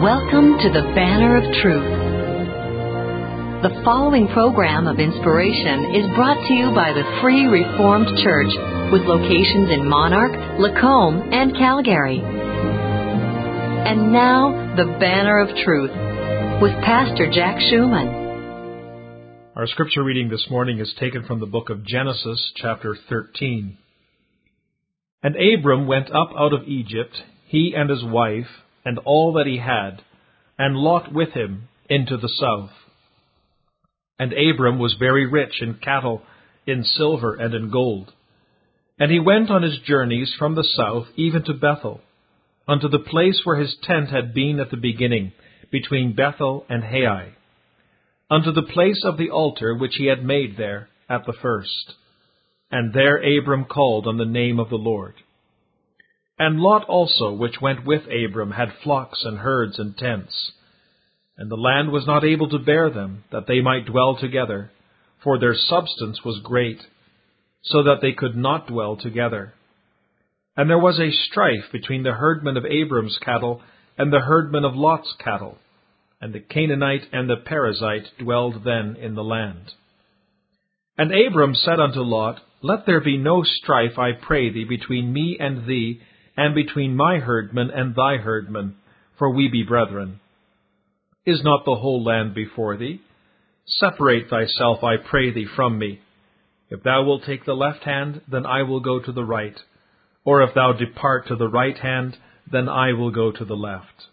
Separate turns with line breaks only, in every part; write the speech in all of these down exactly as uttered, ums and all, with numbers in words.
Welcome to the Banner of Truth. The following program of inspiration is brought to you by the Free Reformed Church with locations in Monarch, Lacombe, and Calgary. And now, the Banner of Truth with Pastor Jack Schumann.
Our scripture reading this morning is taken from the book of Genesis, chapter thirteen. And Abram went up out of Egypt, he and his wife, and all that he had, and Lot with him into the south. And Abram was very rich in cattle, in silver, and in gold. And he went on his journeys from the south even to Bethel, unto the place where his tent had been at the beginning, between Bethel and Hai, unto the place of the altar which he had made there at the first. And there Abram called on the name of the Lord. And Lot also, which went with Abram, had flocks and herds and tents. And the land was not able to bear them, that they might dwell together, for their substance was great, so that they could not dwell together. And there was a strife between the herdmen of Abram's cattle and the herdmen of Lot's cattle, and the Canaanite and the Perizzite dwelled then in the land. And Abram said unto Lot, Let there be no strife, I pray thee, between me and thee, and between my herdmen and thy herdmen, for we be brethren. Is not the whole land before thee? Separate thyself, I pray thee, from me. If thou wilt take the left hand, then I will go to the right. Or if thou depart to the right hand, then I will go to the left.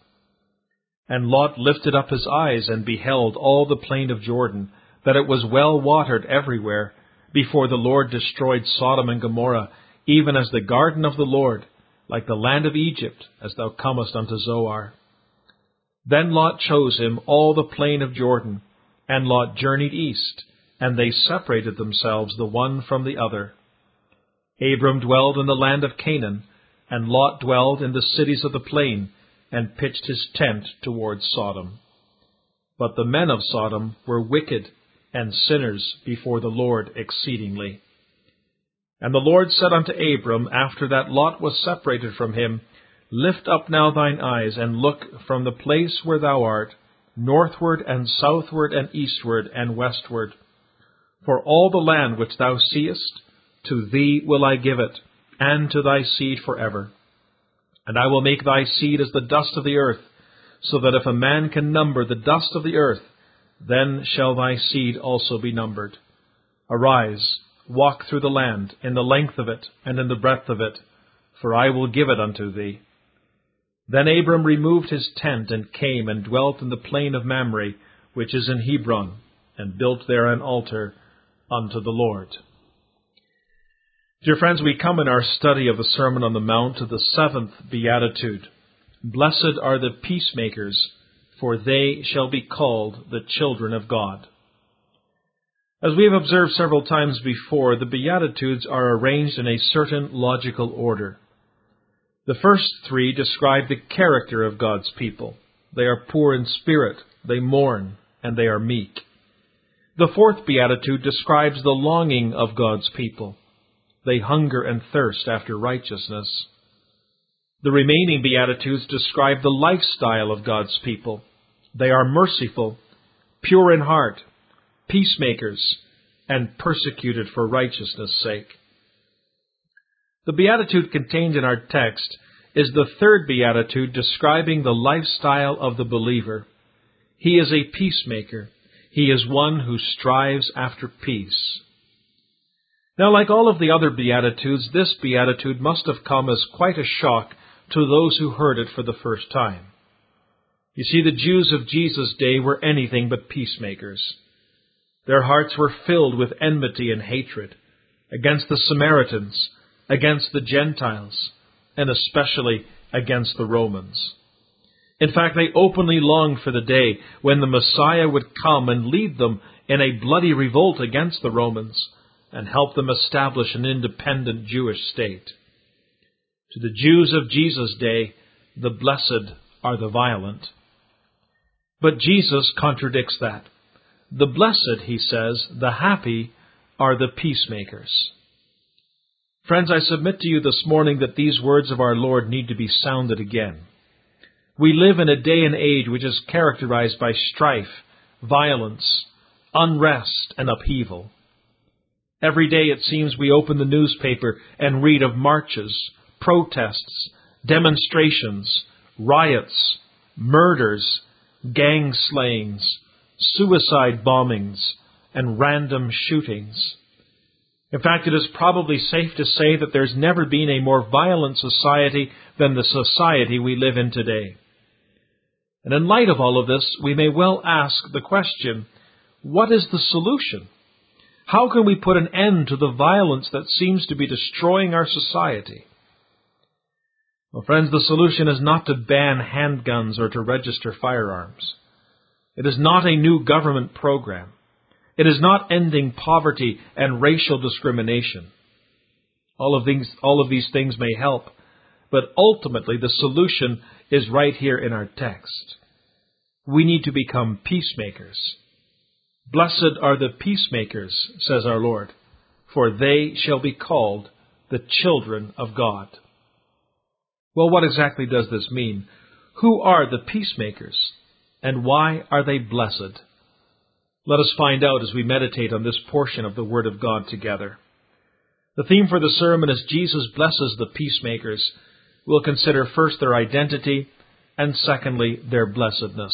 And Lot lifted up his eyes and beheld all the plain of Jordan, that it was well watered everywhere, before the Lord destroyed Sodom and Gomorrah, even as the garden of the Lord, like the land of Egypt, as thou comest unto Zoar. Then Lot chose him all the plain of Jordan, and Lot journeyed east, and they separated themselves the one from the other. Abram dwelled in the land of Canaan, and Lot dwelled in the cities of the plain, and pitched his tent towards Sodom. But the men of Sodom were wicked and sinners before the Lord exceedingly. And the Lord said unto Abram, after that Lot was separated from him, Lift up now thine eyes, and look from the place where thou art, northward and southward and eastward and westward. For all the land which thou seest, to thee will I give it, and to thy seed forever. And I will make thy seed as the dust of the earth, so that if a man can number the dust of the earth, then shall thy seed also be numbered. Arise, walk through the land, in the length of it, and in the breadth of it, for I will give it unto thee. Then Abram removed his tent, and came and dwelt in the plain of Mamre, which is in Hebron, and built there an altar unto the Lord. Dear friends, we come in our study of the Sermon on the Mount to the seventh Beatitude. Blessed are the peacemakers, for they shall be called the children of God. As we have observed several times before, the Beatitudes are arranged in a certain logical order. The first three describe the character of God's people. They are poor in spirit, they mourn, and they are meek. The fourth Beatitude describes the longing of God's people. They hunger and thirst after righteousness. The remaining Beatitudes describe the lifestyle of God's people. They are merciful, pure in heart, peacemakers, and persecuted for righteousness' sake. The beatitude contained in our text is the third beatitude describing the lifestyle of the believer. He is a peacemaker. He is one who strives after peace. Now, like all of the other beatitudes, this beatitude must have come as quite a shock to those who heard it for the first time. You see, the Jews of Jesus' day were anything but peacemakers. Their hearts were filled with enmity and hatred against the Samaritans, against the Gentiles, and especially against the Romans. In fact, they openly longed for the day when the Messiah would come and lead them in a bloody revolt against the Romans and help them establish an independent Jewish state. To the Jews of Jesus' day, the blessed are the violent. But Jesus contradicts that. The blessed, he says, the happy, are the peacemakers. Friends, I submit to you this morning that these words of our Lord need to be sounded again. We live in a day and age which is characterized by strife, violence, unrest, and upheaval. Every day it seems we open the newspaper and read of marches, protests, demonstrations, riots, murders, gang slayings, suicide bombings, and random shootings. In fact, it is probably safe to say that there's never been a more violent society than the society we live in today. And in light of all of this, we may well ask the question, what is the solution? How can we put an end to the violence that seems to be destroying our society? Well, friends, the solution is not to ban handguns or to register firearms. It is not a new government program. It is not ending poverty and racial discrimination. All of these, all of these things may help, but ultimately the solution is right here in our text. We need to become peacemakers. Blessed are the peacemakers, says our Lord, for they shall be called the children of God. Well, what exactly does this mean? Who are the peacemakers, and why are they blessed? Let us find out as we meditate on this portion of the Word of God together. The theme for the sermon is Jesus blesses the peacemakers. We'll consider first their identity, and secondly, their blessedness.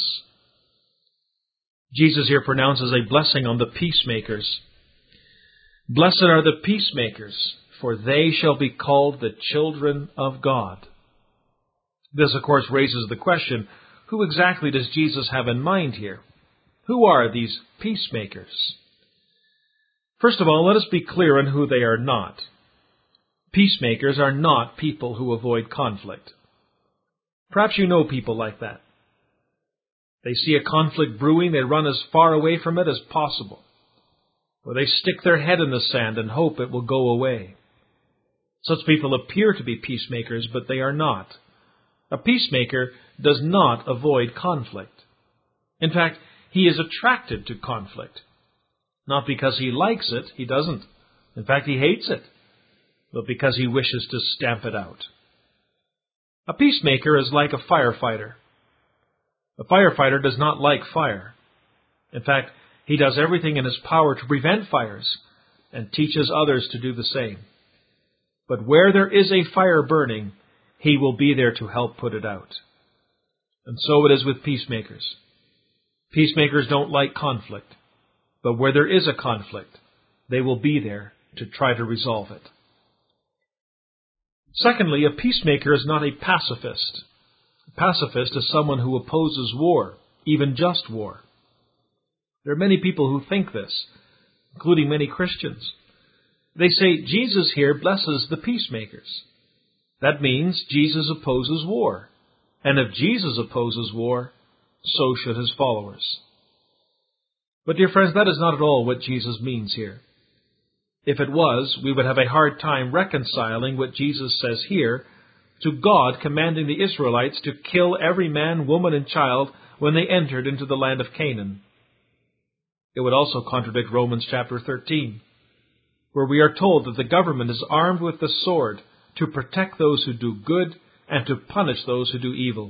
Jesus here pronounces a blessing on the peacemakers. Blessed are the peacemakers, for they shall be called the children of God. This, of course, raises the question, who exactly does Jesus have in mind here? Who are these peacemakers? First of all, let us be clear on who they are not. Peacemakers are not people who avoid conflict. Perhaps you know people like that. They see a conflict brewing, they run as far away from it as possible. Or they stick their head in the sand and hope it will go away. Such people appear to be peacemakers, but they are not. A peacemaker does not avoid conflict. In fact, he is attracted to conflict. Not because he likes it, he doesn't. In fact, he hates it. But because he wishes to stamp it out. A peacemaker is like a firefighter. A firefighter does not like fire. In fact, he does everything in his power to prevent fires and teaches others to do the same. But where there is a fire burning, he will be there to help put it out. And so it is with peacemakers. Peacemakers don't like conflict, but where there is a conflict, they will be there to try to resolve it. Secondly, a peacemaker is not a pacifist. A pacifist is someone who opposes war, even just war. There are many people who think this, including many Christians. They say Jesus here blesses the peacemakers. That means Jesus opposes war. And if Jesus opposes war, so should his followers. But dear friends, that is not at all what Jesus means here. If it was, we would have a hard time reconciling what Jesus says here to God commanding the Israelites to kill every man, woman, and child when they entered into the land of Canaan. It would also contradict Romans chapter thirteen, where we are told that the government is armed with the sword to protect those who do good and to punish those who do evil.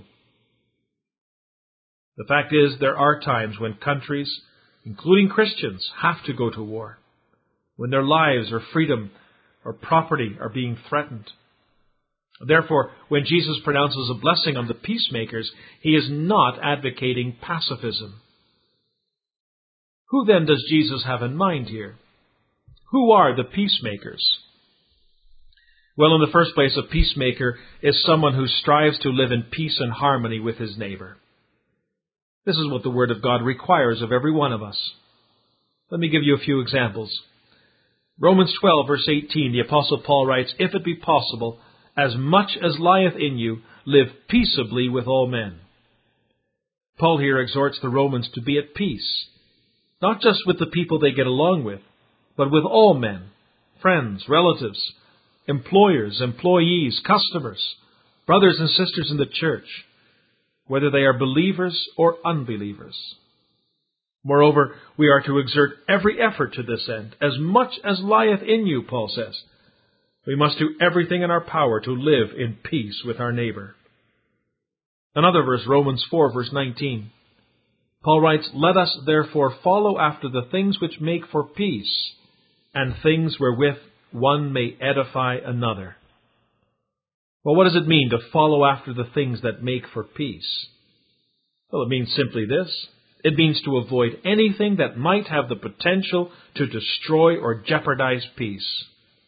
The fact is, there are times when countries, including Christians, have to go to war, when their lives or freedom or property are being threatened. Therefore, when Jesus pronounces a blessing on the peacemakers, he is not advocating pacifism. Who then does Jesus have in mind here? Who are the peacemakers? Well, in the first place, a peacemaker is someone who strives to live in peace and harmony with his neighbor. This is what the Word of God requires of every one of us. Let me give you a few examples. Romans twelve, verse eighteen, the Apostle Paul writes, "If it be possible, as much as lieth in you, live peaceably with all men." Paul here exhorts the Romans to be at peace, not just with the people they get along with, but with all men, friends, relatives, employers, employees, customers, brothers and sisters in the church, whether they are believers or unbelievers. Moreover, we are to exert every effort to this end, as much as lieth in you, Paul says. We must do everything in our power to live in peace with our neighbor. Another verse, Romans four, verse nineteen. Paul writes, "Let us therefore follow after the things which make for peace, and things wherewith one may edify another." Well, what does it mean to follow after the things that make for peace? Well, it means simply this. It means to avoid anything that might have the potential to destroy or jeopardize peace.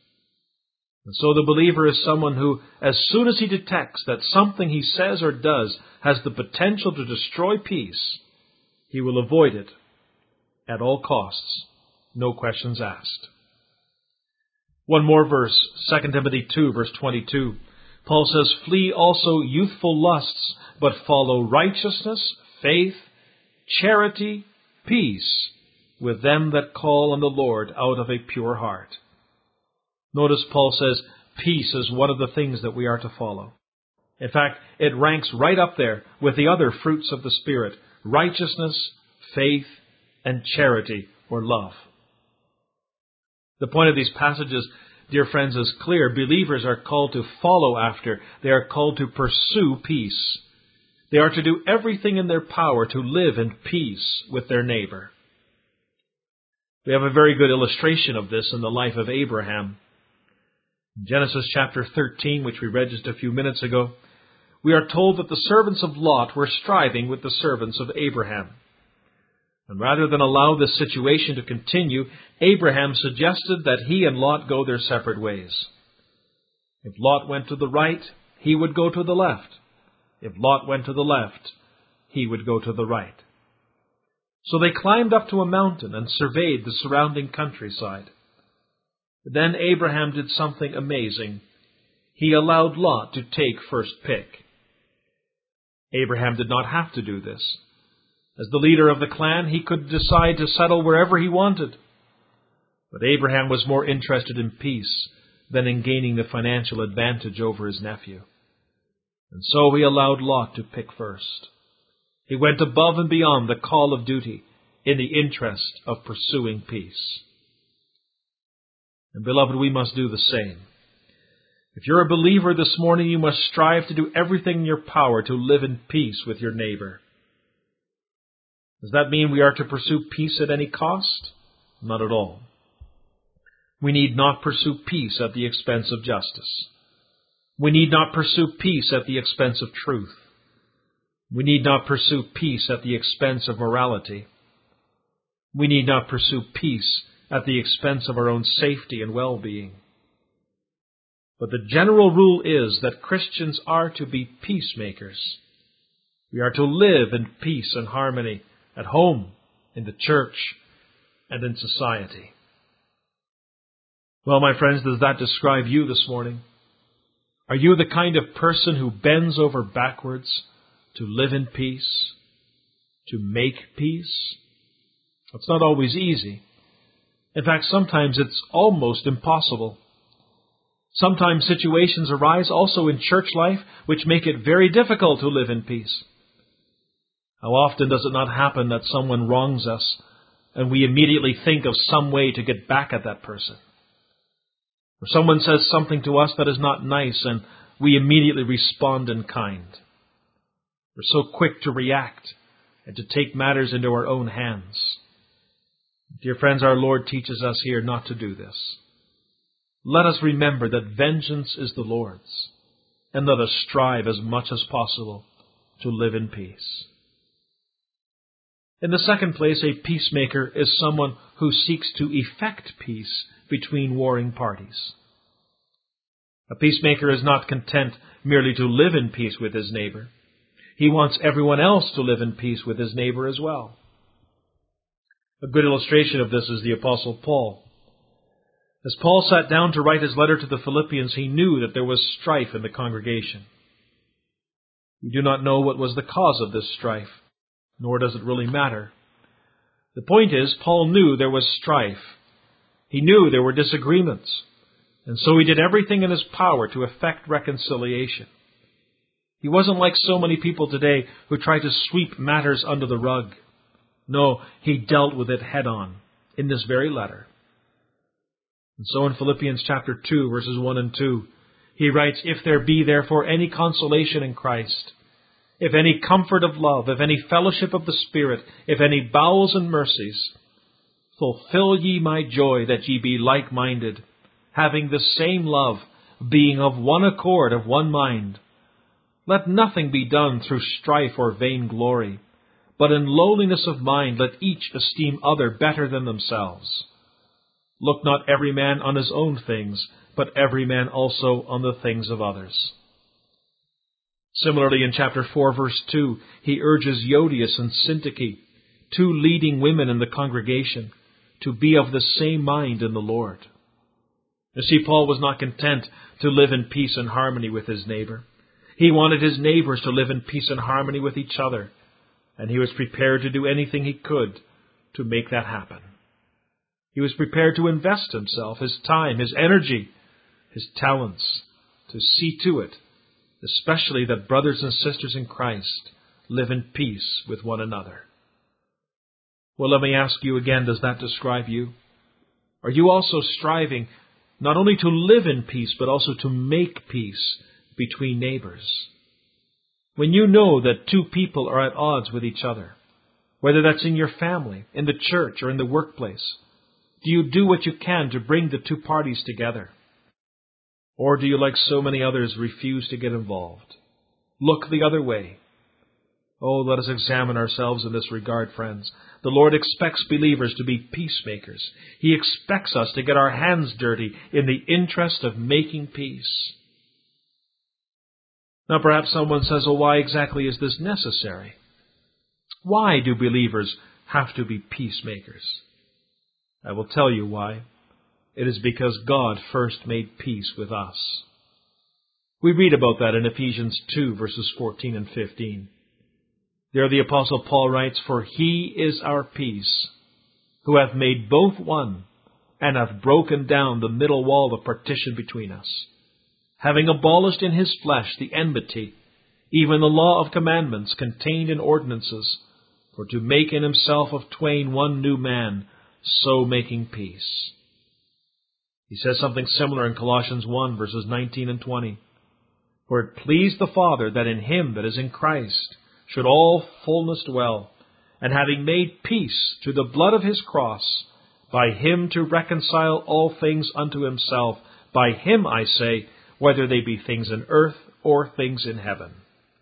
And so the believer is someone who, as soon as he detects that something he says or does has the potential to destroy peace, he will avoid it at all costs, no questions asked. One more verse, Second Timothy two, verse twenty-two. Paul says, "Flee also youthful lusts, but follow righteousness, faith, charity, peace, with them that call on the Lord out of a pure heart." Notice Paul says peace is one of the things that we are to follow. In fact, it ranks right up there with the other fruits of the Spirit: righteousness, faith, and charity, or love. The point of these passages, dear friends, is clear. Believers are called to follow after. They are called to pursue peace. They are to do everything in their power to live in peace with their neighbor. We have a very good illustration of this in the life of Abraham. In Genesis chapter thirteen, which we read just a few minutes ago, we are told that the servants of Lot were striving with the servants of Abraham. And rather than allow this situation to continue, Abraham suggested that he and Lot go their separate ways. If Lot went to the right, he would go to the left. If Lot went to the left, he would go to the right. So they climbed up to a mountain and surveyed the surrounding countryside. But then Abraham did something amazing. He allowed Lot to take first pick. Abraham did not have to do this. As the leader of the clan, he could decide to settle wherever he wanted. But Abraham was more interested in peace than in gaining the financial advantage over his nephew. And so he allowed Lot to pick first. He went above and beyond the call of duty in the interest of pursuing peace. And beloved, we must do the same. If you're a believer this morning, you must strive to do everything in your power to live in peace with your neighbor. Does that mean we are to pursue peace at any cost? Not at all. We need not pursue peace at the expense of justice. We need not pursue peace at the expense of truth. We need not pursue peace at the expense of morality. We need not pursue peace at the expense of our own safety and well-being. But the general rule is that Christians are to be peacemakers. We are to live in peace and harmony at home, in the church, and in society. Well, my friends, does that describe you this morning? Are you the kind of person who bends over backwards to live in peace, to make peace? It's not always easy. In fact, sometimes it's almost impossible. Sometimes situations arise also in church life which make it very difficult to live in peace. How often does it not happen that someone wrongs us and we immediately think of some way to get back at that person? Or someone says something to us that is not nice and we immediately respond in kind. We're so quick to react and to take matters into our own hands. Dear friends, our Lord teaches us here not to do this. Let us remember that vengeance is the Lord's, and let us strive as much as possible to live in peace. In the second place, a peacemaker is someone who seeks to effect peace between warring parties. A peacemaker is not content merely to live in peace with his neighbor. He wants everyone else to live in peace with his neighbor as well. A good illustration of this is the Apostle Paul. As Paul sat down to write his letter to the Philippians, he knew that there was strife in the congregation. We do not know what was the cause of this strife, nor does it really matter. The point is, Paul knew there was strife. He knew there were disagreements, and so he did everything in his power to effect reconciliation. He wasn't like so many people today who try to sweep matters under the rug. No, he dealt with it head on in this very letter. And so in Philippians chapter two, verses one and two, he writes, "If there be therefore any consolation in Christ, if any comfort of love, if any fellowship of the Spirit, if any bowels and mercies, fulfill ye my joy, that ye be like-minded, having the same love, being of one accord, of one mind. Let nothing be done through strife or vainglory, but in lowliness of mind let each esteem other better than themselves. Look not every man on his own things, but every man also on the things of others. Similarly, in chapter four, verse two, he urges Euodias and Syntyche, two leading women in the congregation, to be of the same mind in the Lord. You see, Paul was not content to live in peace and harmony with his neighbor. He wanted his neighbors to live in peace and harmony with each other, and he was prepared to do anything he could to make that happen. He was prepared to invest himself, his time, his energy, his talents, to see to it, especially that brothers and sisters in Christ live in peace with one another. Well, let me ask you again, does that describe you? Are you also striving not only to live in peace, but also to make peace between neighbors? When you know that two people are at odds with each other, whether that's in your family, in the church, or in the workplace, do you do what you can to bring the two parties together? Or do you, like so many others, refuse to get involved? Look the other way. Oh, let us examine ourselves in this regard, friends. The Lord expects believers to be peacemakers. He expects us to get our hands dirty in the interest of making peace. Now, perhaps someone says, oh, why exactly is this necessary? Why do believers have to be peacemakers? I will tell you why. It is because God first made peace with us. We read about that in Ephesians two, verses fourteen and fifteen. There the Apostle Paul writes, For he is our peace, who hath made both one, and hath broken down the middle wall of partition between us, having abolished in his flesh the enmity, even the law of commandments contained in ordinances, for to make in himself of twain one new man, so making peace. He says something similar in Colossians one, verses nineteen and twenty. For it pleased the Father that in him that is in Christ should all fullness dwell, and having made peace through the blood of his cross, by him to reconcile all things unto himself, by him, I say, whether they be things in earth or things in heaven.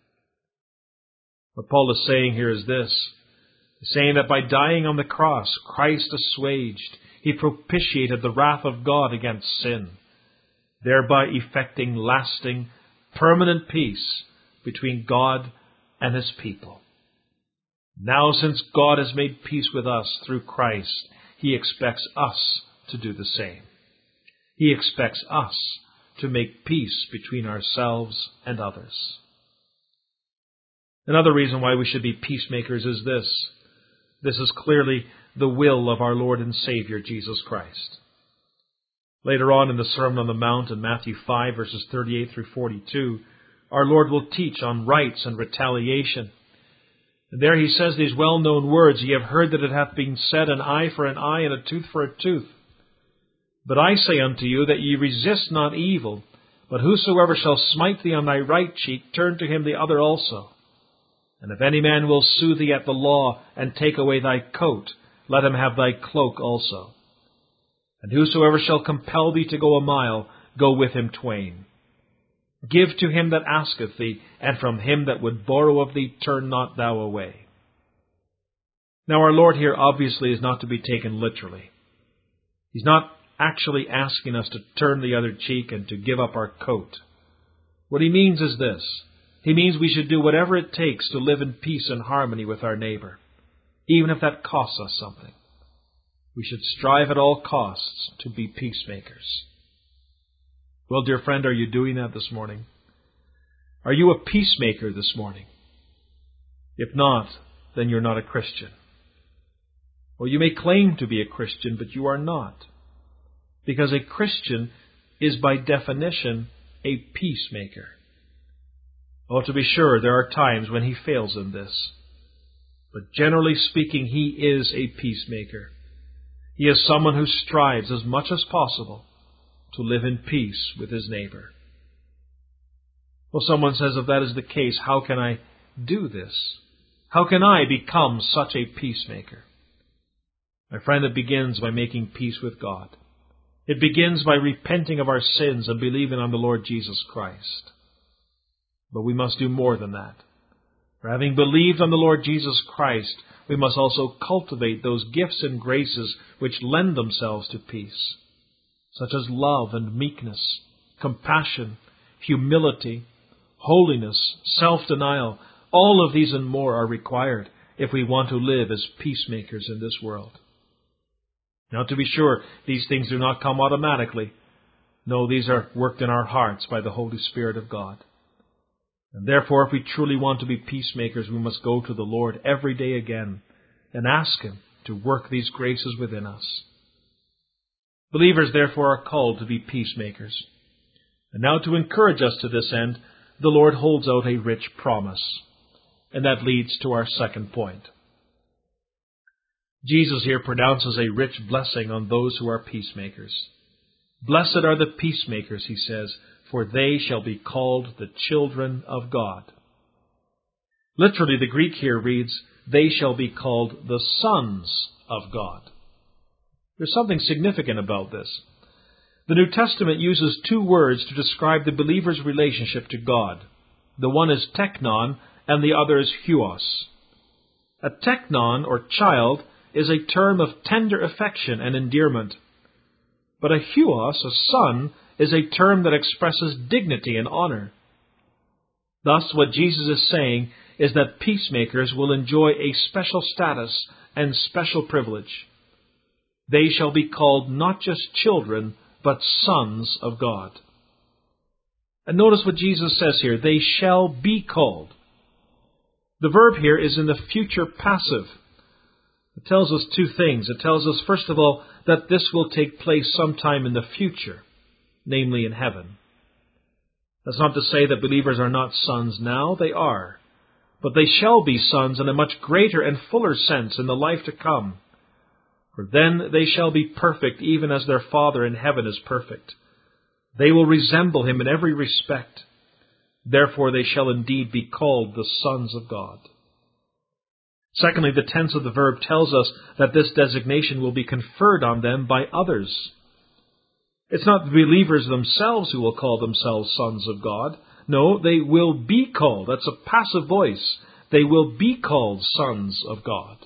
What Paul is saying here is this. He's saying that by dying on the cross, Christ assuaged, he propitiated the wrath of God against sin, thereby effecting lasting, permanent peace between God and his people. Now, since God has made peace with us through Christ, he expects us to do the same. He expects us to make peace between ourselves and others. Another reason why we should be peacemakers is this. This is clearly the will of our Lord and Savior, Jesus Christ. Later on in the Sermon on the Mount in Matthew five, verses thirty-eight through forty-two, our Lord will teach on rights and retaliation. And there he says these well-known words, Ye have heard that it hath been said, an eye for an eye, and a tooth for a tooth. But I say unto you that ye resist not evil, but whosoever shall smite thee on thy right cheek, turn to him the other also. And if any man will sue thee at the law, and take away thy coat, let him have thy cloak also. And whosoever shall compel thee to go a mile, go with him twain. Give to him that asketh thee, and from him that would borrow of thee turn not thou away. Now our Lord here obviously is not to be taken literally. He's not actually asking us to turn the other cheek and to give up our coat. What he means is this. He means we should do whatever it takes to live in peace and harmony with our neighbor, even if that costs us something. We should strive at all costs to be peacemakers. Well, dear friend, are you doing that this morning? Are you a peacemaker this morning? If not, then you're not a Christian. Well, you may claim to be a Christian, but you are not. Because a Christian is by definition a peacemaker. Oh, to be sure, there are times when he fails in this. But generally speaking, he is a peacemaker. He is someone who strives as much as possible to live in peace with his neighbor. Well, someone says, if that is the case, how can I do this? How can I become such a peacemaker? My friend, it begins by making peace with God. It begins by repenting of our sins and believing on the Lord Jesus Christ. But we must do more than that. For having believed on the Lord Jesus Christ, we must also cultivate those gifts and graces which lend themselves to peace, such as love and meekness, compassion, humility, holiness, self-denial. All of these and more are required if we want to live as peacemakers in this world. Now, to be sure, these things do not come automatically. No, these are worked in our hearts by the Holy Spirit of God. And therefore, if we truly want to be peacemakers, we must go to the Lord every day again and ask Him to work these graces within us. Believers, therefore, are called to be peacemakers. And now, to encourage us to this end, the Lord holds out a rich promise. And that leads to our second point. Jesus here pronounces a rich blessing on those who are peacemakers. Blessed are the peacemakers, he says, for they shall be called the children of God. Literally, the Greek here reads, they shall be called the sons of God. There's something significant about this. The New Testament uses two words to describe the believer's relationship to God. The one is teknon, and the other is huos. A teknon, or child, is a term of tender affection and endearment. But a huos, a son, is a term that expresses dignity and honor. Thus, what Jesus is saying is that peacemakers will enjoy a special status and special privilege. They shall be called not just children, but sons of God. And notice what Jesus says here, they shall be called. The verb here is in the future passive. It tells us two things. It tells us, first of all, that this will take place sometime in the future, namely in heaven. That's not to say that believers are not sons now. They are. But they shall be sons in a much greater and fuller sense in the life to come. For then they shall be perfect, even as their Father in heaven is perfect. They will resemble Him in every respect. Therefore they shall indeed be called the sons of God. Secondly, the tense of the verb tells us that this designation will be conferred on them by others. It's not the believers themselves who will call themselves sons of God. No, they will be called. That's a passive voice. They will be called sons of God.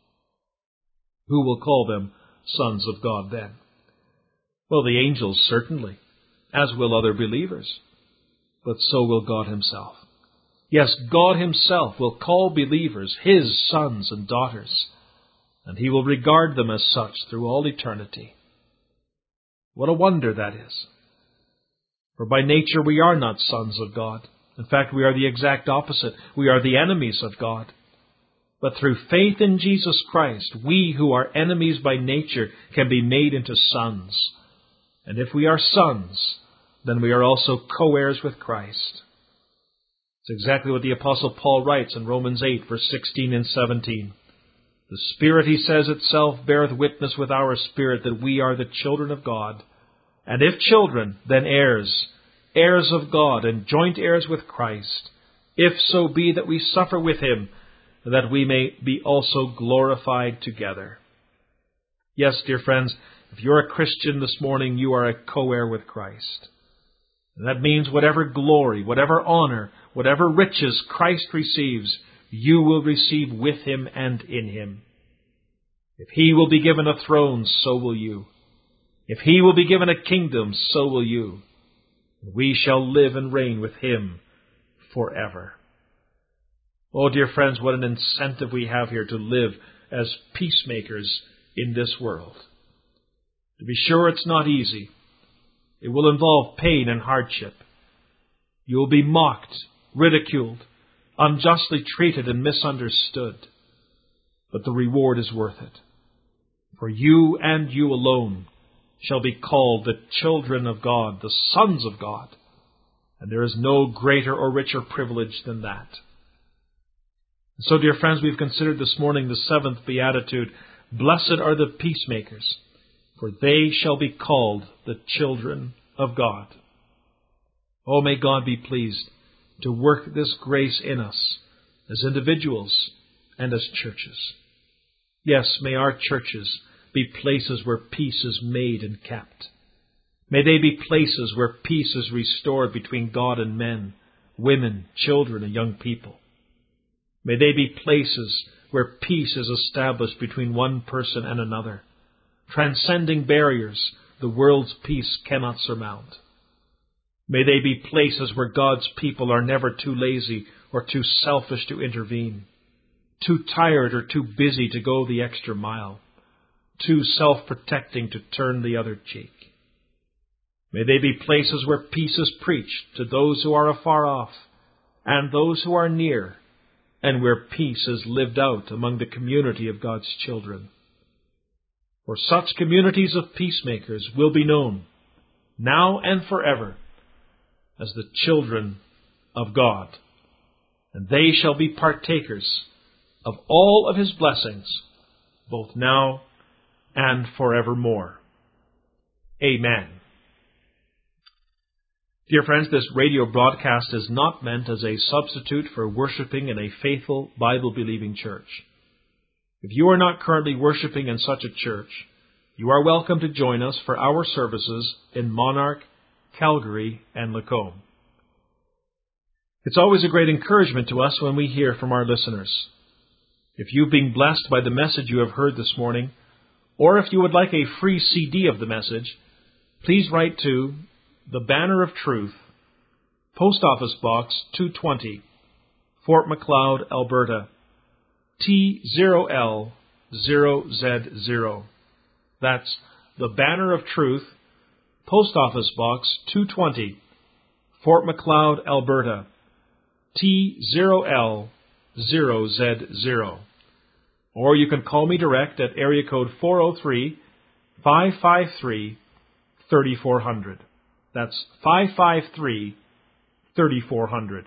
Who will call them sons of God then? Well, the angels certainly, as will other believers. But so will God Himself. Yes, God Himself will call believers His sons and daughters, and He will regard them as such through all eternity. What a wonder that is! For by nature we are not sons of God. In fact, we are the exact opposite. We are the enemies of God. But through faith in Jesus Christ, we who are enemies by nature can be made into sons. And if we are sons, then we are also co-heirs with Christ. It's exactly what the Apostle Paul writes in Romans eight, verse sixteen and seventeen. The Spirit, he says, itself beareth witness with our spirit that we are the children of God. And if children, then heirs, heirs of God, and joint heirs with Christ, if so be that we suffer with Him, that we may be also glorified together. Yes, dear friends, if you're a Christian this morning, you are a co-heir with Christ. And that means whatever glory, whatever honor, whatever riches Christ receives, you will receive with Him and in Him. If He will be given a throne, so will you. If He will be given a kingdom, so will you. We shall live and reign with Him forever. Oh, dear friends, what an incentive we have here to live as peacemakers in this world. To be sure, it's not easy. It will involve pain and hardship. You will be mocked, ridiculed, unjustly treated and misunderstood. But the reward is worth it. For you and you alone shall be called the children of God, the sons of God. And there is no greater or richer privilege than that. So, dear friends, we've considered this morning the seventh beatitude. Blessed are the peacemakers, for they shall be called the children of God. Oh, may God be pleased to work this grace in us as individuals, and as churches. Yes, may our churches be places where peace is made and kept. May they be places where peace is restored between God and men, women, children, and young people. May they be places where peace is established between one person and another, transcending barriers the world's peace cannot surmount. May they be places where God's people are never too lazy or too selfish to intervene, too tired or too busy to go the extra mile, too self-protecting to turn the other cheek. May they be places where peace is preached to those who are afar off and those who are near, and where peace is lived out among the community of God's children. For such communities of peacemakers will be known, now and forever, as the children of God, and they shall be partakers of all of His blessings, both now and forevermore. Amen. Dear friends, this radio broadcast is not meant as a substitute for worshiping in a faithful, Bible-believing church. If you are not currently worshiping in such a church, you are welcome to join us for our services in Monarch, Calgary, and Lacombe. It's always a great encouragement to us when we hear from our listeners. If you've been blessed by the message you have heard this morning, or if you would like a free C D of the message, please write to The Banner of Truth, Post Office Box two twenty, Fort Macleod, Alberta, T zero L zero Z zero. That's The Banner of Truth, Post Office Box two twenty, Fort Macleod, Alberta, T zero L zero Z zero. Or you can call me direct at area code four oh three, five five three, three four zero zero. That's five five three, three four zero zero.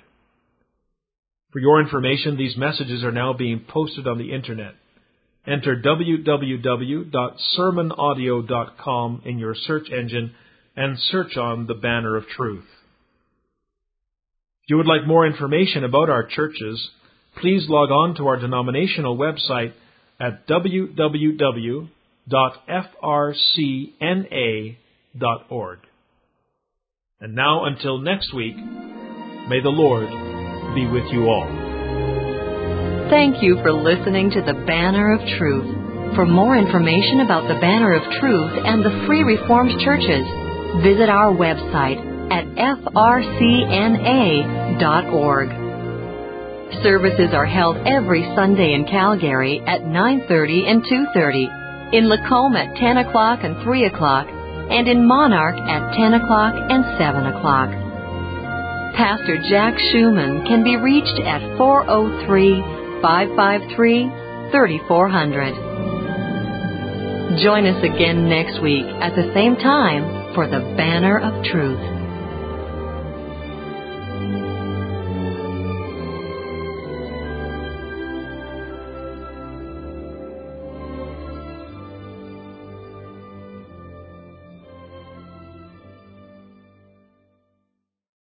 For your information, these messages are now being posted on the Internet. Enter w w w dot sermon audio dot com in your search engine and search on The Banner of Truth. If you would like more information about our churches, please log on to our denominational website at w w w dot f r c n a dot org. And now, until next week, may the Lord be with you all.
Thank you for listening to The Banner of Truth. For more information about The Banner of Truth and the Free Reformed Churches, visit our website at f r c n a dot org. Services are held every Sunday in Calgary at nine thirty and two thirty, in Lacombe at ten o'clock and three o'clock, and in Monarch at ten o'clock and seven o'clock. Pastor Jack Schumann can be reached at four oh three, five five three, three four zero zero. Join us again next week at the same time for The Banner of Truth.